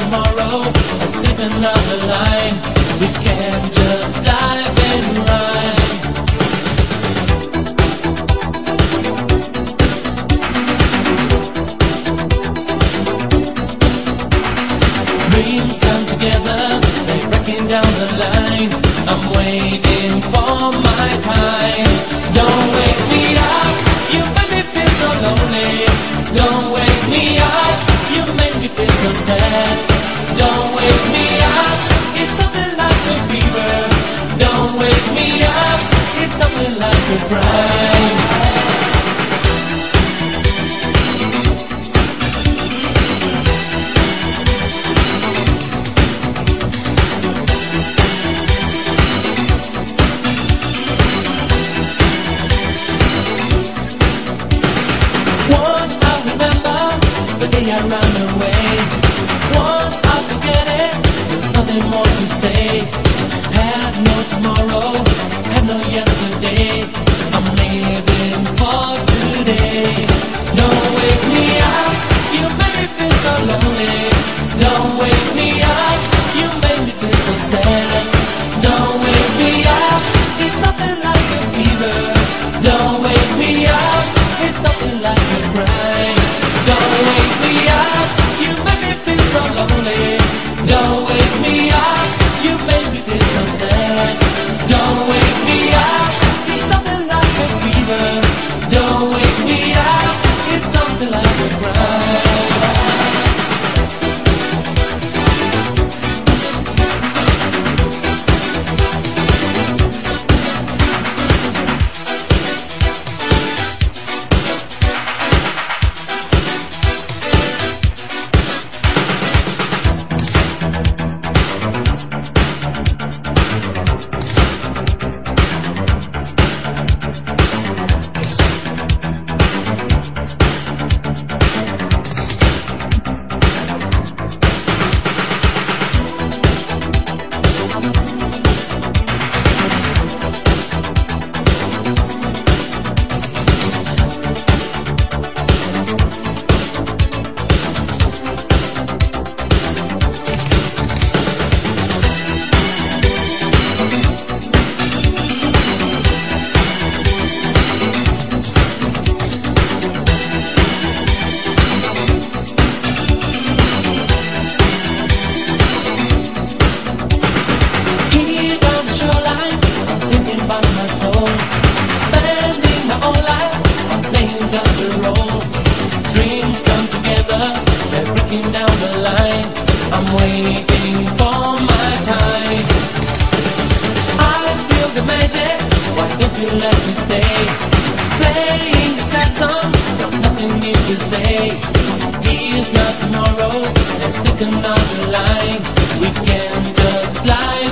tomorrow, a sick another line. We can just dive and rhyme. Dreams come together, they're breaking down the line. I'm waiting for my time. Don't wake me up, you make me feel so lonely. Don't wake me up, you make me feel so sad. Don't wake me up, it's something like a fever. Don't wake me up, it's something like a crime. I run away. One, I'll forget it. There's nothing more to say. Have no tomorrow, have no yesterday. I'm living for today. Don't wake me up, you make me feel so lonely. Don't wake me up, you make me feel so sad. Don't wake me up, it's something like a fever. Don't wake me up, it's something like a crime. Don't wake me up, you make me feel so lonely. Don't wake me up, you make me feel so sad. Don't wake me up, it's something like a fever. Don't wake me up, it's something like a crime. Dreams come together, they're breaking down the line. I'm waiting for my time. I feel the magic, why don't you let me stay? Playing a sad song, got nothing new to say. Here's not tomorrow, there's sick another line. We can just lie